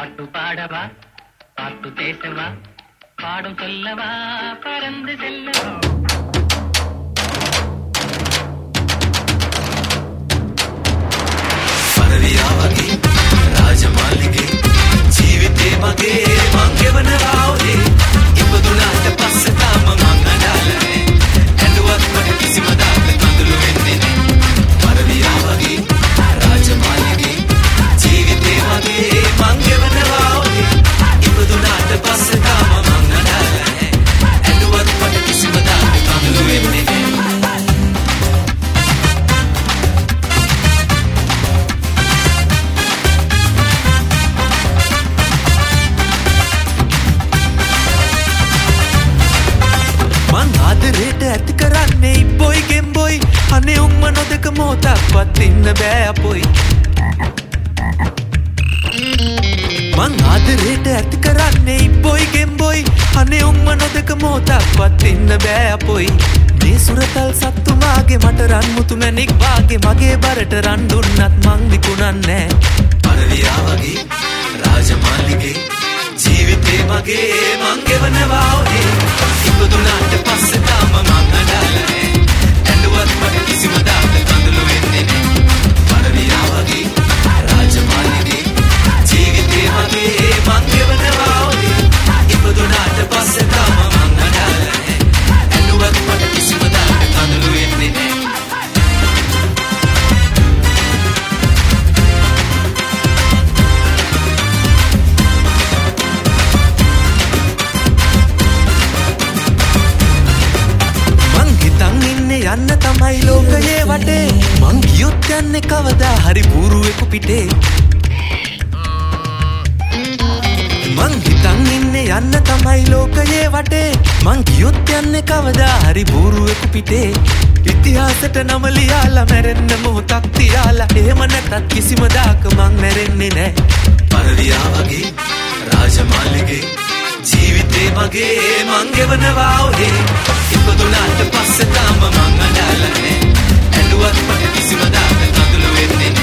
பாட்டு பாடவா பாட்டு பேசவா பாடும் சொல்லவா பறந்து செல்லவா පරවියාවගේ රාජමාලිගේ ජීවිතේ මගේ මං ගෙවනවාවේ ඉපදුනාට පස්සේ තාම මං අඬන්නේ ඇඬුවත් මට කිසිම දාන්න කඳුළු වෙන්නේ නෑ පරවියාවගේ රාජමාලිගේ ජීවිතේ මගේ මං ගෙවනවාවේ ඉපදුනාට පස්සේ තාම මං අඬන්නේ ඇඬුවත් මට කිසිම දාන්න කඳුළු වෙන්නේ නෑ ආදරේට ඇති කරන්නේ බොයි ගෙම්බොයි අනේ උම්ම නොදක මොහොතක්වත් ඉන්න බෑ අපොයි මං ආදරේට ඇති කරන්නේ බොයි ගෙම්බොයි අනේ උම්ම නොදක මොහොතක්වත් ඉන්න බෑ අපොයි මේ සුරතල් සත්තු මාගේ මට රන් මුතු මැණික් වාගේ මගේ බරට රන් දුන්නත් මං විකුණන්නේ පරවියාවගේ රාජමාලිගේ ජීවිතේ මගේ මං ගෙවනවා ඔහේ ඉපදුනාට පස්සේ තාම මං අඬන්නේ ඇඬුවත් මට කිසිම දාන්න කඳුළු වෙන්නේ නෑ පරවියාවගේ රාජමාලිගේ ජීවිතේ මගේ මං ගෙවනවා ඔහේ ඉපදුනාට පස්සේ තාම මං අඬන්නේ ඇඬුවත් මට කිසිම දාන්න කඳුළු වෙන්නේ නෑ යන්න තමයි ලෝකයේ වටේ මං ගියොත් යන්නේ කවදා හරි බూరుවෙකු පිටේ මං හිතන් ඉන්නේ යන්න තමයි ලෝකයේ වටේ මං ගියොත් යන්නේ කවදා හරි බూరుවෙකු පිටේ ඉතිහාසෙට නම ලියාලා මැරෙන්න මොහොතක් තියාලා එහෙම නැතත් කිසිම දාක මං මැරෙන්නේ නෑ පරවියාවගේ රාජමාලිගේ ජීවිතේ මගේ මං ගෙවනවා ඔහේ ඉපදුනාට පස්සේ තාම මං අඬන්නේ ඇඬුවත් මට කිසිම දාක කඳුළු වෙන්නේ